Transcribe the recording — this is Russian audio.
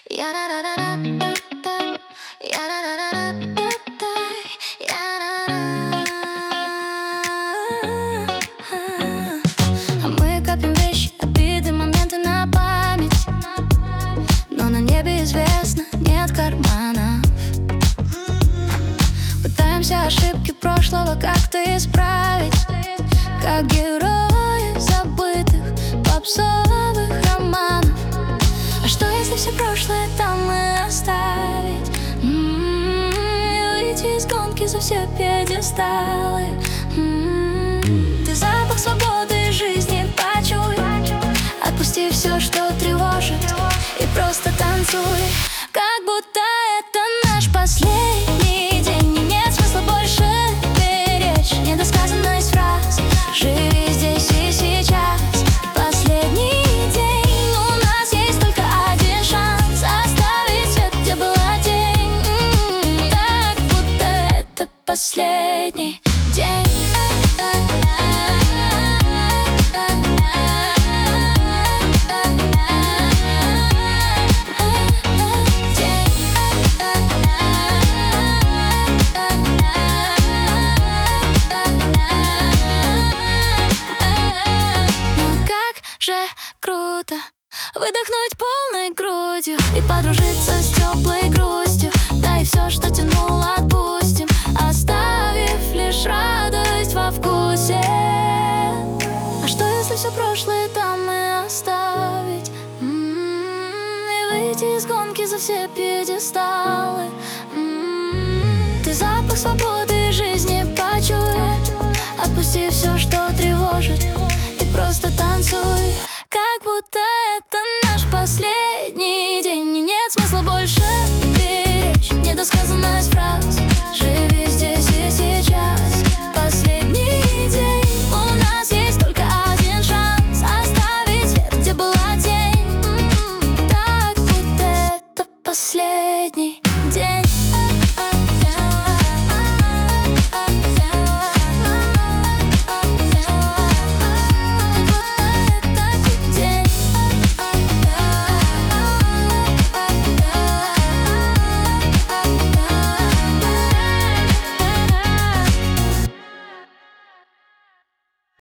А мы копим вещи, обиды, моменты на память, но на небе известно, нет карманов. Пытаемся ошибки прошлого как-то исправить, как герои забытых попсовых романов. А что если все прошлое там и оставить? И выйти из гонки за все пьедесталы. Ты запах свободы и жизни почуй, отпусти все, что тревожит, и просто танцуй, как будто это наш последний день. И нет смысла больше беречь недосказанность фраз. Живи здесь и сейчас, последний день. У нас есть только один шанс оставить свет, где была тень. Так будто это последний день. Круто выдохнуть полной грудью и подружиться с теплой грустью. Да и все, что тянуло, отпустим, оставив лишь радость во вкусе. А что если все прошлое там и оставить? И выйти из гонки за все пьедесталы. Ты запах свободы и жизни почуй, отпусти все, что тревожит, и просто танцуй, как будто это наш последний день. И нет смысла больше беречь недосказанность фраз.